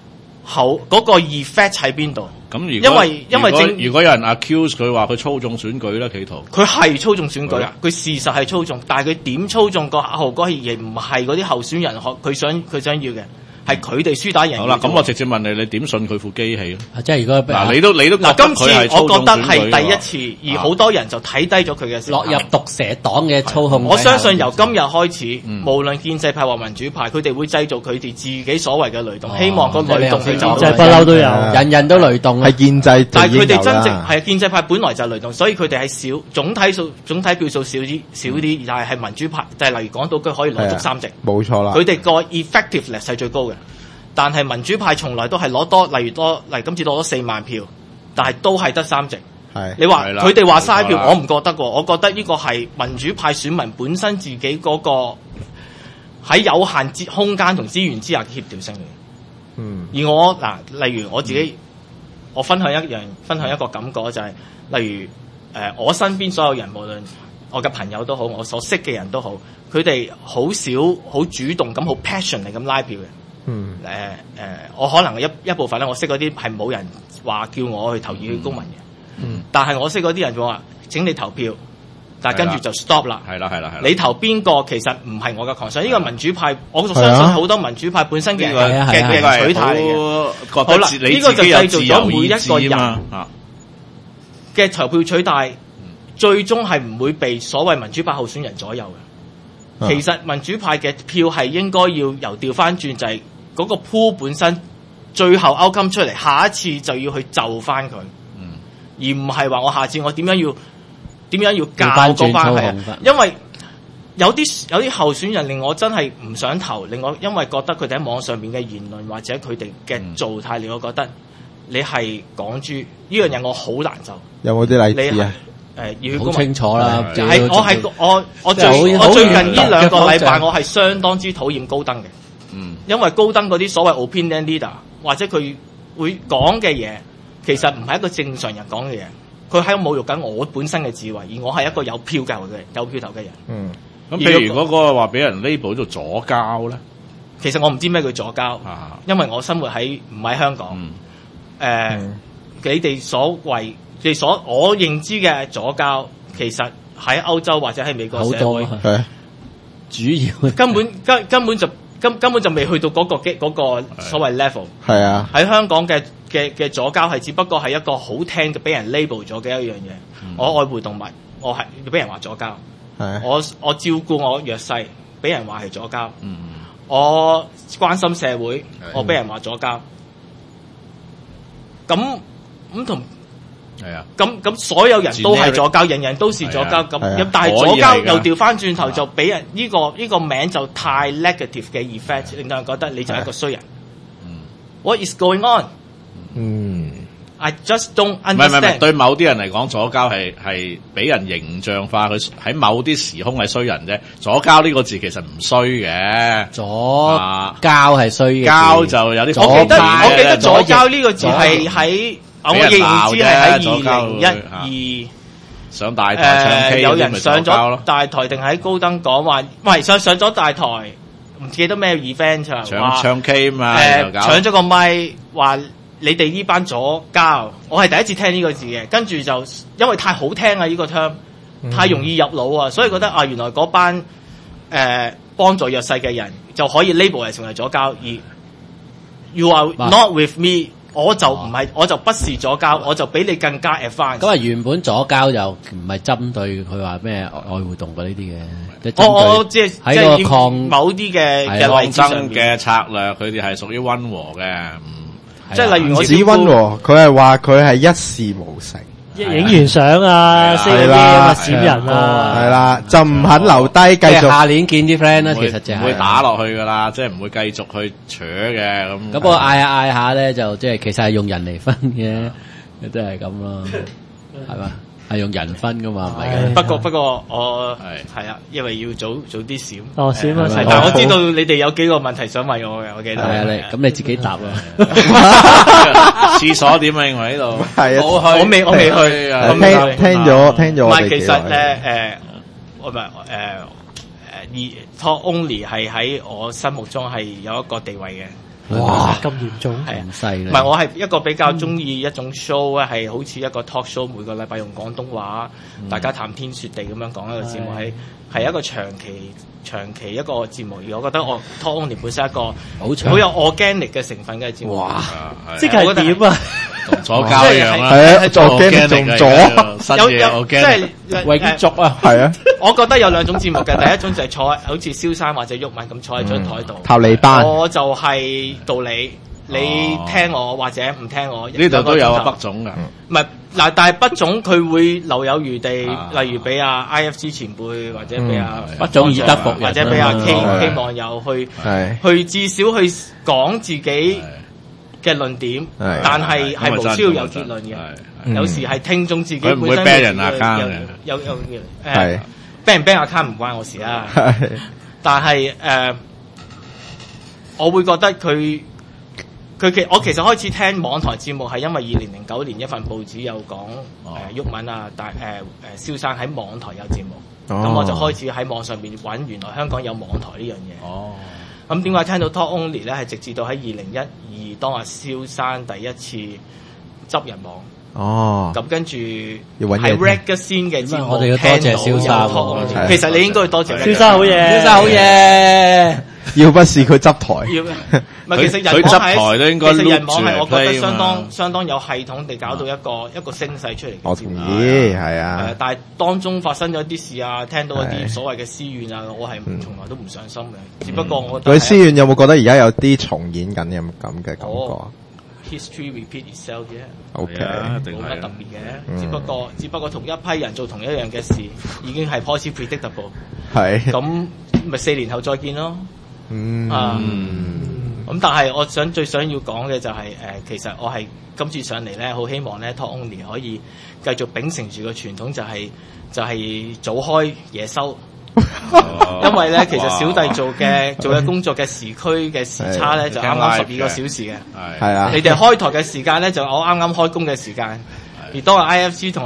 effect 喺邊度。 咁如果有人 accuse 佢話佢操縱選舉咧，企圖佢係操縱選舉啊！佢事實係操縱，但係佢點操縱個後果亦唔係嗰啲候選人佢想要嘅。係佢哋輸打贏。 好啦，咁我直接問你點信佢副機器咧？ 即係如果嗱，你都嗱，今次我覺得係第一次，而好多人就睇低咗佢嘅落入毒蛇黨嘅操控。 我相信由今日開始，無論建制派或民主派，佢哋會製造佢哋自己所謂嘅雷動，希望個雷動佢就建制不嬲都有， 人人都雷動。 係建制， 但係佢哋真正係建制派本來就係雷動，所以佢哋係少總體票數少啲，但係民主派就係例如講到佢可以攞足3席， 冇錯啦。 佢哋個 effectiveness 係最高嘅。但係民主派從來都係攞多，例如今次攞咗4萬票，但係都係得3席。 係你話佢哋話嘥票，我唔覺得喎。我覺得呢個係民主派選民本身自己嗰個喺有限空間同資源之下嘅協調性嚟。而我例如我自己，我分享一個感覺就係，例如我身邊所有人，無論我嘅朋友都好，我所識嘅人都好，佢哋好少好主動咁好 passion 嚟咁拉票嘅。我可能一部分咧，我識嗰啲係冇人話叫我去投議會公民嘅，但係我識嗰啲人就話請你投票，但係跟住就 stop 啦。係啦，你投邊個其實唔係我嘅 concern，呢個民主派，我相信好多民主派本身嘅人嘅取態嚟嘅。好啦，呢個就製造咗每一個人嘅投票取態，最終係唔會被所謂民主派候選人左右嘅。其實民主派嘅票係應該要由調翻轉，就係嗰個 pool 本身最後 outcome 出嚟，下一次就要去就翻佢，而唔係話我下次我點樣要教嗰班係，因為有啲候選人令我真係唔想投，令我因為覺得佢哋喺網上面嘅言論或者佢哋嘅做態，令我覺得你係港豬呢樣嘢，我好難受。 有冇啲例子啊？ 好清楚啦， 我最近呢2個禮拜，我係相當之討厭高登嘅，因為高登嗰啲所謂 opinion leader 或者佢會講嘅嘢，其實唔係一個正常人講嘅嘢，佢喺度侮辱緊我本身嘅智慧，而我係一個有票投嘅人。 咁譬如嗰個話俾人 label 做左膠咧， 其實我唔知咩叫左膠，因為我生活唔喺香港。你哋所謂我認知嘅左膠，其實喺歐洲或者喺美國社會， 主要根本就未去到嗰個所謂 level。 係啊， 喺香港嘅左膠係只不過係一個好聽嘅俾人 label 咗嘅一樣嘢。我愛護動物，我係俾人話左膠。我照顧我弱勢，俾人話係左膠。我關心社會，我俾人話左膠。咁同咁所有人都係左膠，人人都是左膠。咁但係左膠又調翻轉頭就俾人呢個名就太 negative 嘅 effect，令到人覺得你就係一個衰人。What is going on？I just don't understand。 唔係，對某啲人嚟講，左膠係俾人形象化，佢喺某啲時空係衰人啫。左膠呢個字其實唔衰嘅， 左膠係衰嘅。 膠就有啲我記得左膠呢個字係喺我認知係喺2012 上大台唱 K 有人上咗咪左膠咯， 大台定喺高登講話，喂上咗大台，唔記得咩 event 唱 K 嘛，又搞搶咗個咪，話你哋呢班左膠，我係第一次聽呢個字嘅，跟住就因為太好聽啊呢個 term，太容易入腦啊，所以覺得啊原來嗰班幫助弱勢嘅人就可以 label 嚟成為左膠，而 you are not with me。我就唔係，我就不是左膠，我就比你更加 advance。 咁啊，原本左膠就唔係針對佢話咩愛護動物呢啲嘅，即係我即係喺個抗某啲嘅抗位置上爭嘅策略，佢哋係屬於溫和嘅， 即係例如我唔止溫和，佢係話佢係一事無成。 影完相啊， 係 say 啦啊，閃人啊， 係啦，就唔肯留低繼即係續。 下年見啲 friend 啦， 唔會其實就係唔會打落去噶啦，即係唔會繼續去扯嘅咁。 咁我嗌下咧，就即係其實係用人嚟分嘅，都係咁咯，係嘛？係用人分噶嘛，唔係嘅。 不過我係啊，因為要早啲閃。 哦閃啊係但係我知道你哋有幾個問題想問我嘅，我記得。 係啊，你自己答咯。 廁所點啊？認為呢度係啊， 我未去啊聽咗唔係， 我哋幾其實位我唔係Talk Only 係喺我心目中係有一個地位嘅。 哇咁嚴重， 係啊咁犀利。 唔係，我係一個比較中意一種 show 咧，係好似一個 talk show，每個禮拜用廣東話，大家談天說地咁樣講一個節目，係一個長期一個節目。而我覺得我 Talk Only 本身係一個好有 organic 嘅成分嘅節目。哇！ 即係點啊？ 同左膠一樣啦， 係啊，做 organic 仲新嘢即 organic 係永續啊！ 係啊， 我覺得有兩種節目嘅，第一種就係坐好似蕭生或者鬱文咁坐喺張台度， 塔利班我就係道理，你聽我或者唔聽我。 呢度都有北總㗎， 唔係嗱，但係北總佢會留有餘地，例如俾阿 IFC 前輩或者俾阿北總以德服人， 或者俾阿 K 網友去至少去講自己嘅論點，但係無需要有結論嘅。有時係聽眾自己本身佢唔會 ban 人 account 嘅， 有ban 唔 ban account 唔關我事啦。但係我會覺得我其實開始聽網台節目係因為2009年一份報紙有講鬱文啊，蕭生喺網台有節目，咁我就開始喺網上邊揾原來香港有網台呢樣嘢。咁點解聽到 Talk Only 咧？係直至到喺2012當阿蕭生第一次執人網。咁跟住喺 Reggae 先嘅節目， 我哋要多謝蕭生。 其實你應該要多謝蕭生好嘢， 蕭生好嘢。 要不是佢執台， 其實人網執台都應該其實人網係我覺得 loop 相當有系統地搞到一個聲勢出嚟嘅我節目。 同意，係啊。 但係當中發生咗啲事啊，聽到一啲所謂嘅私怨啊，我係從來都唔上心嘅。只不過我覺得佢私怨有冇覺得而家有啲重演緊咁嘅感覺 ？History repeat itself 啫。 OK， 冇乜特別嘅，只不過同一批人做同一樣嘅事，已經係開始 predictable。 係。 咁咪4年後再見咯。咁但係我最想要講嘅就係其實我係今次上嚟咧，好希望咧 Talk Only 可以繼續秉承住個傳統，就係早開夜收。因為咧，其實小弟做嘅工作嘅時區嘅時差咧，就啱啱12個小時嘅。 係啊。 你哋開台嘅時間咧，就我啱啱開工嘅時間。而當阿 IFC 同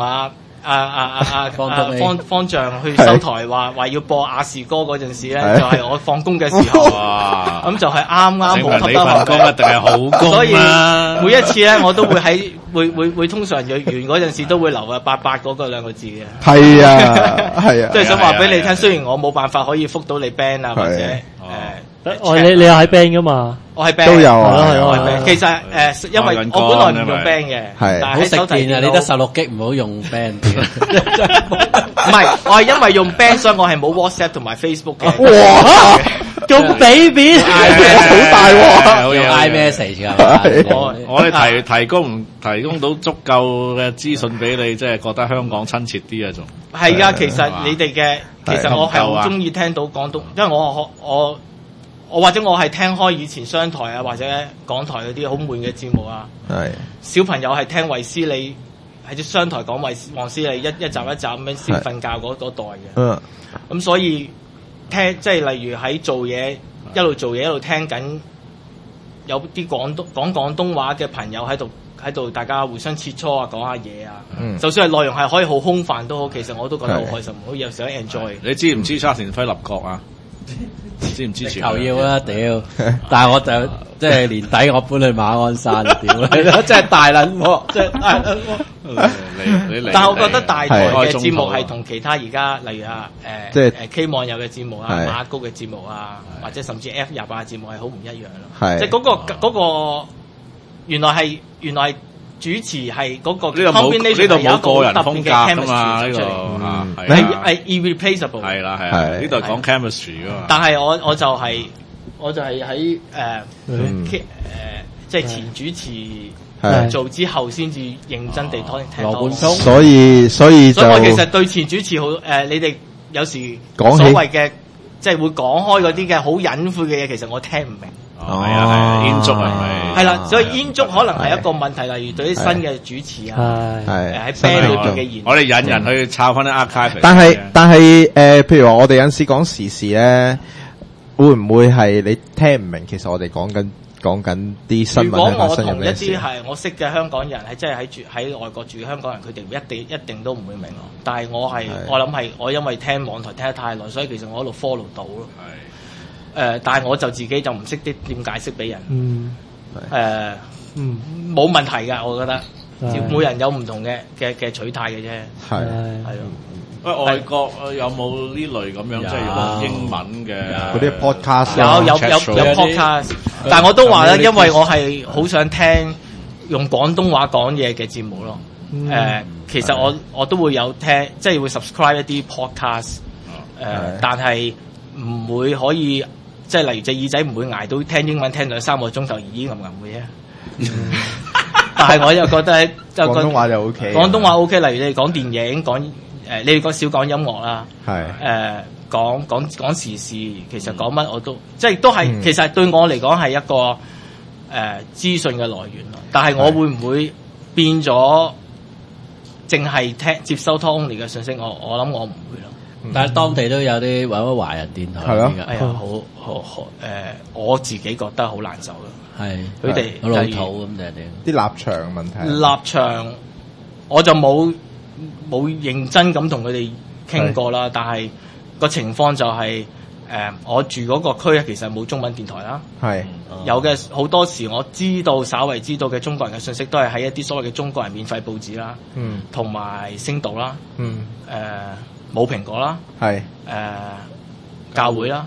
方丈去收台話要播亞視歌嗰陣時咧，就係我放工嘅時候。咁就係啱啱冇吸得份工一定係好工。 所以每一次咧，我都會會通常完嗰陣時都會留88嗰個2個字嘅。 係啊，係啊。 即係想話俾你聽，雖然我冇辦法可以覆到你 band 啊，或者你又喺 band 噶嘛？ 我係 band 都有啊， 係咯。 其實因為我本來唔用 band 嘅， 係好食電啊！你得16 G 唔好用 band。 唔係，我係因為用 band，所以我係冇 WhatsApp 同埋 Facebook 嘅。 哇！咁俾面， 好大喎！ 用 iMessage 㗎。 我哋提供到足夠嘅資訊俾你，即係覺得香港親切啲啊，仲係啊！其實你哋嘅，其實我係好中意聽到廣東，因為我或者我係聽開以前商台啊，或者港台嗰啲好悶嘅節目啊。 係小朋友係聽衛斯理喺啲商台講黃斯理一集一集咁樣先瞓覺嗰代嘅。咁所以聽即係例如喺做嘢一路做嘢一路聽緊，有啲講廣東話嘅朋友喺度喺度大家互相切磋啊，講下嘢啊。 嗯就算係內容係可以好空泛都好，其實我都覺得好開心，好有時候 enjoy。 你知唔知沙田輝立國啊？知唔知全球要啦，屌！但係我就即係年底我搬去馬鞍山，屌你！真係大撚喎，真係大撚喎。 你但係我覺得大台嘅節目係係同其他而家例如即係 K 網友嘅節目啊、 係馬高嘅節目啊，或者甚至 F28嘅節目係好唔一樣咯。 係即係嗰個原來係主持係嗰個呢度冇 combination 呢度係有一冇個人特別嘅風格㗎 chemistry 嘛？呢出嚟個啊係 irreplaceable。 係啦係係啊，呢度係講 chemistry 噶嘛。 但係我就係喺即係前主持係做之後先至認真地聽多羅冠聰所以所以就我其實對前主持好你哋有時講起所謂嘅即係會講開嗰啲嘅好隱晦嘅嘢，其實我聽唔明。 係啊，煙燭係咪？ 係啦，所以煙燭可能係一個問題，例如對啲新嘅主持啊， 係喺 band 裏邊嘅言論， 我哋引人去抄翻啲 archive。 但係譬如話我哋有陣時講時事咧，會唔會係你聽唔明？其實我哋講緊啲新如果聞係發生緊我同一咩事？ 啲係我識嘅香港人，係真係喺外國住嘅香港人，佢哋一定都唔會明咯。但係我諗係我因為聽網台聽得太耐，所以其實我喺度 follow 到咯。但係我就自己就唔識啲點解釋俾人。冇問題㗎，我覺得。每人有唔同嘅取態嘅啫。 係咯。 喂，外國有冇呢類咁樣即係用英文嘅嗰啲 podcast 有 podcast，但係我都話咧，因為我係好想聽用廣東話講嘢嘅節目咯。其實我都會有聽，即係會 subscribe 一啲 podcast。但係唔會可以，即係例如隻耳仔唔會捱到聽英文聽2-3個鐘頭，已經吟嘅啫。但係我又覺得廣東話就 OK， 廣東話 OK。例如你哋講電影講你哋少講音樂啦，講時事，其實講乜我都即係都係，其實對我嚟講係一個資訊嘅來源咯。但係我會唔會變咗淨係接收 Tony 嘅信息？我諗我唔會咯。 但係當地都有啲揾華人電台係咯， 哎呀，好我自己覺得好難受咯。 係佢哋好老土咁定係點？ 啲立場問題。 立場我就冇認真咁同佢哋傾過啦。但係個情況就係我住嗰個區其實冇中文電台啦。 係有嘅好多時我稍微知道嘅中國人嘅信息都係喺一啲所謂嘅中國人免費報紙啦，同埋星島啦，冇蘋果啦，教會啦，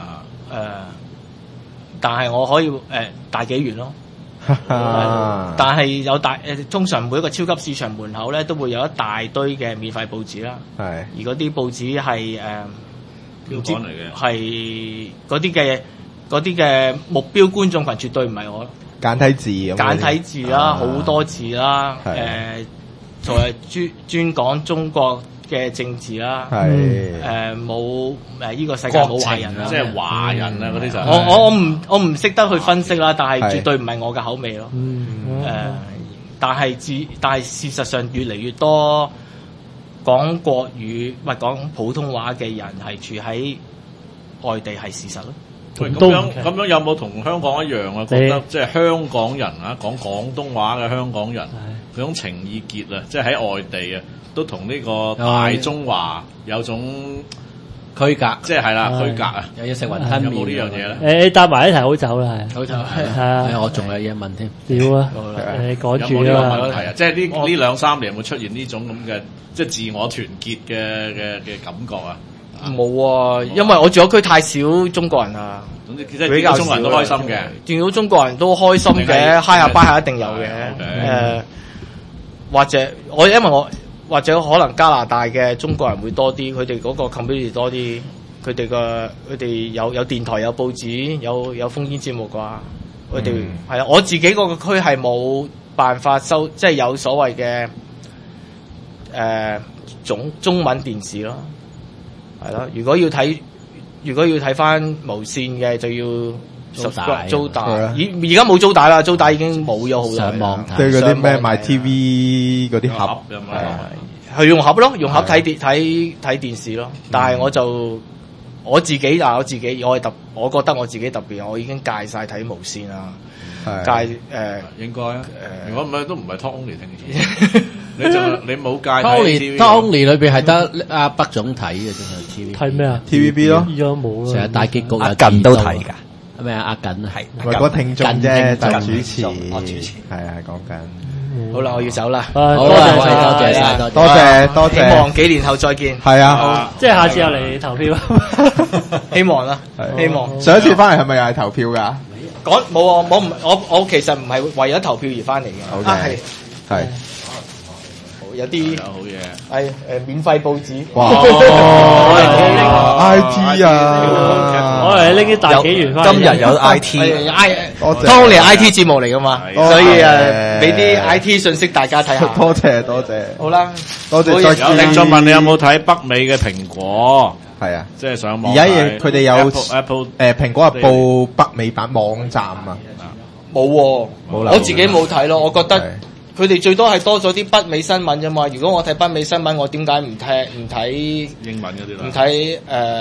但係我可以大紀元咯。但係通常每一個超級市場門口咧都會有一大堆嘅免費報紙啦，而嗰啲報紙係標杆嚟嘅， 係嗰啲嘅目標觀眾群絕對唔係我， 簡體字咁， 簡體字啦，好多字啦，就係專講中國嘅政治啦，冇呢個世界冇壞人啦， 即係華人啊嗰啲就我唔識得去分析啦，但係絕對唔係我嘅口味咯。但係事實上越嚟越多講國語唔係講普通話嘅人係住喺外地係事實咯。 喂，咁樣有冇同香港一樣啊？覺得即係香港人啊，講廣東話嘅香港人嗰種情意結啊，即係喺外地啊，都同呢個大中華有種區隔， 即係啦區隔啊！ 又要食雲吞麵， 有冇呢樣嘢咧？ 你搭埋一齊好走啦， 好走係啊！ 我仲有嘢問添， 屌啊！你趕住有冇呢個啊問題啊？即係呢2-3年有冇出現呢種咁嘅即係自我團結嘅感覺啊？ 冇啊，因為我住嗰區太少中國人啦。 總之即係見到中國人都開心嘅， 見到中國人都開心嘅，嗨下拜下一定有嘅。或者或者可能加拿大嘅中國人會多啲，佢哋嗰個 community 多啲，佢哋有電台有報紙有烽煙節目啩，佢哋係啊。我自己嗰個區係冇辦法即係有所謂嘅中文電視咯。係咯，如果要睇翻無線嘅就要租帶，而家冇租帶啦，租帶已經冇咗好耐。 上網睇， 對嗰啲咩賣 TV 嗰啲盒， 係用盒咯，用盒睇電視咯。但係我就我自己我覺得我自己特別，我已經戒晒睇無線啦， 係戒應該啊。如果唔係都唔係 Tony 聽你冇戒睇 TV Tony 裏邊係得阿北總睇嘅，真係 TV。 睇咩啊 TVB 咯， 依家冇啦。 成日大結局阿近都睇㗎， 係咪啊？阿近係唔係嗰個聽眾啫，但係主持我主持係啊，講緊。 好啦，我要走啦， 好多謝多謝晒， 多謝多希謝， 望幾年後再見， 係啊， 即係下次又嚟投票。 希望啦， 係希望。 上一次翻嚟係咪又係投票㗎？ 講冇啊，我其實唔係為咗投票而翻嚟嘅， OK 係係有啲好嘢。 係免費報紙。 哇！IT 啊， 我嚟拎啲大紀元翻嚟。 今日有 IT， 多謝 Tony IT 節目嚟噶嘛， 係所以係俾啲 IT 信息大家睇下。 多謝多謝， 好啦， 多謝好再見。 有聽眾問你有冇睇北美嘅蘋果？ 係啊， 即係上網而家睇佢哋有 Apple 蘋果日報北美版網站啊， 冇喎， 冇留我自己冇睇咯，我覺係得佢哋最多係多咗啲北美新聞啫嘛。如果我睇北美新聞，我點解唔睇英文嗰啲啦唔睇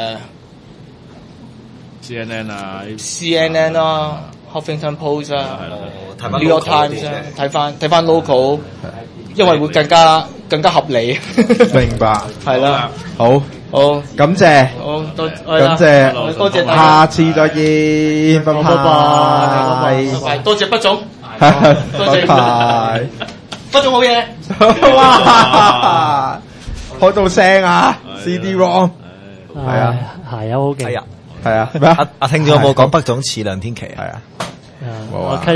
CNN 啊 CNN 啦、Huffington Post 啊、 睇翻 New York Times 啊，睇翻 local，因為會更加合理。 明白， 係啦， 好， 好， 感謝， 好多感謝， 多謝大家， 下次再見，拜拜拜拜， 多謝畢總， 拜拜。 畢總好嘢。 哇！開到聲啊！CD-ROM 係啊， 係啊，好勁。 係啊， 係啊，咩啊？ 阿聽眾有冇講北總似梁天琦啊？ 係啊，冇啊。